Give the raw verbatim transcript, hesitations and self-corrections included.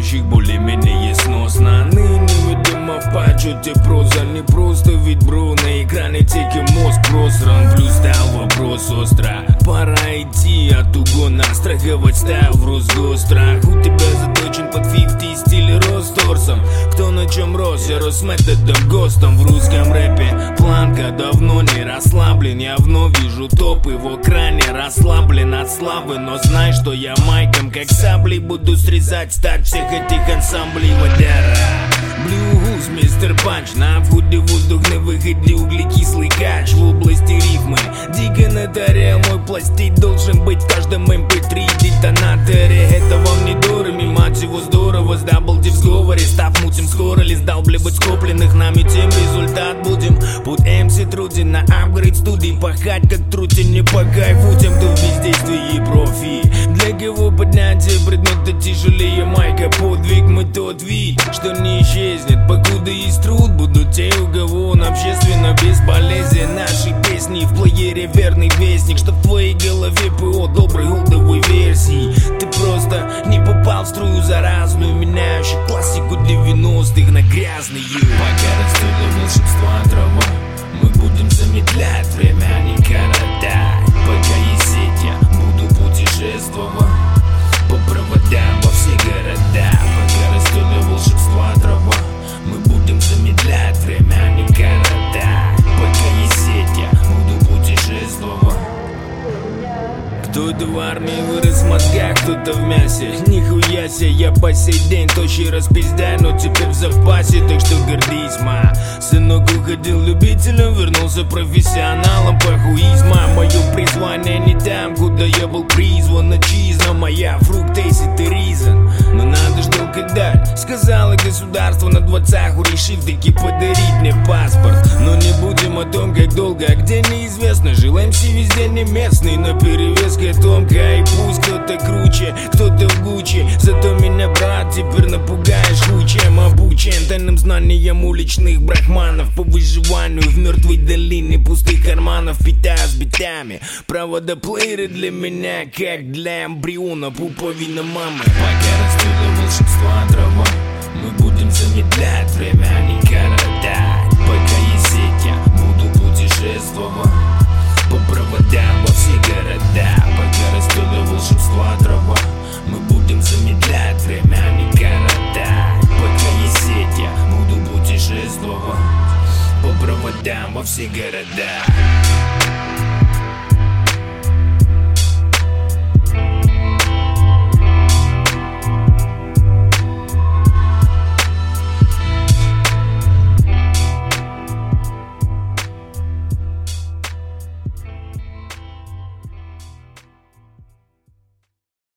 звучит более-менее сносно. Ныне, видимо, в почете проза. Не просто ведь, бро, на экране теки мозг просран. Плюс стал вопрос остро. Пора идти от угона, страховать ставрус до страх. У тебя заточен под пятьдесят стиль рост торсом. Кто на чем рос, я рос методом ГОСТом. В русском рэпе планка давно не расслаблен. Я вновь вижу топы в экране, расслаблен от славы. Но знай, что я майком как саблей буду срезать стать всех этих ансамблей. Водяра, блюгус, мистер Панч. На входе воздух, на выходе углекислый кач. В области рифмы дико натаря. Мой пластик должен быть в каждом эм пэ три детонаторе. Это вам не дорого, мать его здорово. С даблди в сговоре, став мутим скоро ли сдалбливать скопленных нами тем результат будем. Под эм си труден на апгрейд студии. Пахать как трутень, не по кайфу тем, кто в бездействии профи. Для кого поднятие предмета тяжелее майка. Подвиг мы тот вид, что не исчезнет, покуда есть труд. Будут те, у кого он общественно бесполезен. Наши песни в плеере верный вестник, что в твоей голове ПО доброй олдовой версии. Ты просто не попал в струю заразную, меняющую классику девяностых на грязные. Пока растет до волшебства трава, мы будем замедлять время, а не коротать. Пока есть сеть, я буду путешествовать по проводам во все города. Пока растет до волшебства трава, мы будем замедлять время, а не коротать. Пока есть сеть, я буду путешествовать. Кто-то в армии вырос в мозгах, кто-то в мясе. Нихуя себе, я по сей день тощий распиздяй, но теперь в запасе, так что гордись, ма. Сынок уходил любителем, вернулся профессионалом по хуизма. Мое призвание не там, куда я был призван. Отчизна моя, фрукт, эйсит и ризан. Но надо ж долго дать, сказала государство на двадцаху, решив таки подарить мне паспорт. Но не будем о том, как долго, а где неизвестно. Жил эм си везде не местный, но перевес тонко. И пусть кто-то круче, кто-то в Гуччи. Зато меня, брат, теперь напугаешь хучем. Обучен тайным знаниям уличных брахманов по выживанию в мертвой долине пустых карманов. Питаюсь битами, провода плееры для меня, как для эмбриона пуповина мамы. Пока растет до волшебства трава, мы будем замедлять время, а не коротать. Пока есть сеть, я буду путешествовать по проводам во все города. Пока растет до волшебства трава, мы будем замедлять время, а не коротать. Пока есть сеть, я буду путешествовать по проводам во все города.